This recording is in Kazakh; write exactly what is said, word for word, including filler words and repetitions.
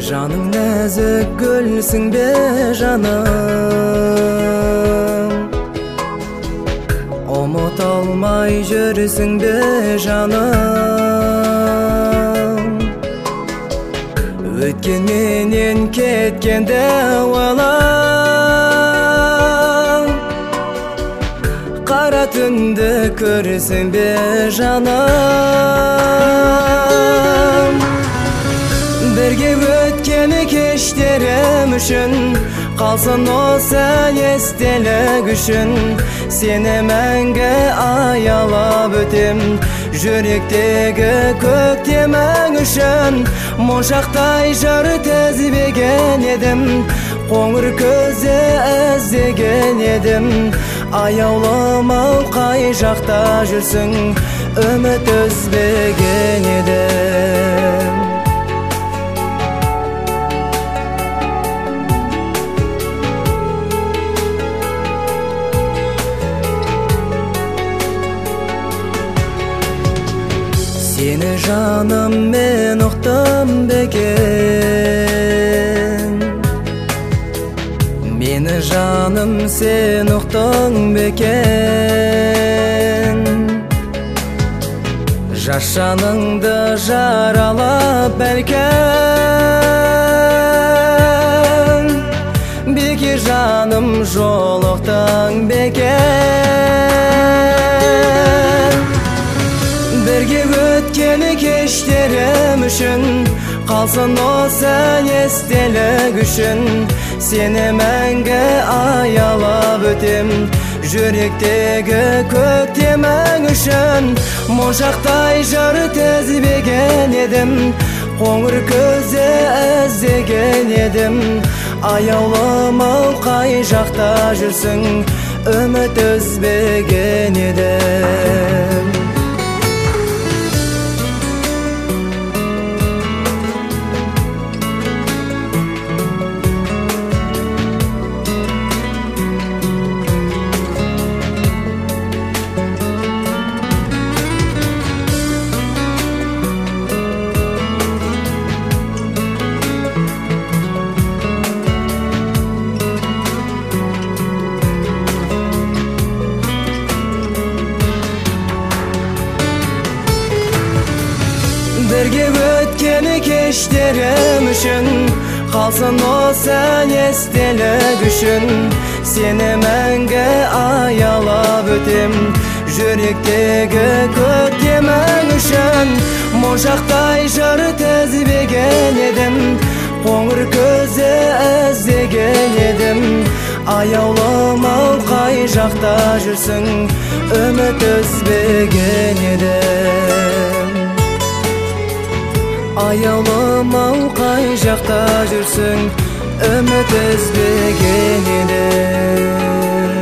Жаның нәзік гүлсің бе жаным, ұмыта алмай жүрсің бе жаным. Өткен менен кеткенде ойлан, қара түнді көрсің бе жаным. Бірге өткен кештерім үшін, қалсын осы естелік үшін. Сені мәңгі аялап өтем, жүректегі көктемің үшін. Моншақтай жыр тізбеген едім, қоңыр көзі іздеген едім. Аяулым ау қай жақта жүрсің, үміт үзбеген едім. Seni жаным мен ұқтым бекен, мені жаным сен ұқтың бекен. Жас жаныңды жаралап бәлкім, беке жаным жолықтың бекен. Бірге өткен кештерім үшін, қалсын осы естелік үшін. Сені мәңгі аялап өтем, жүректегі көктемің үшін. Моншақтай жыр тізбеген едім, қоңыр көзі іздеген едім. Аяулым ау қай жақта жүрсің, үміт үзбеген едім. Бірге өткен кештерім үшін, қалсын осы естелік үшін. Сені мәңгі аялап өтем, жүректегі көктемің үшін. Моншақтай жыр тізбеген едім, қоңыр көзі іздеген едім. Аяулым ау қай жақта жүрсің, үміт үзбеген едім. Аяулым ау қай жақта жүрсің, үміт үзбеген едім.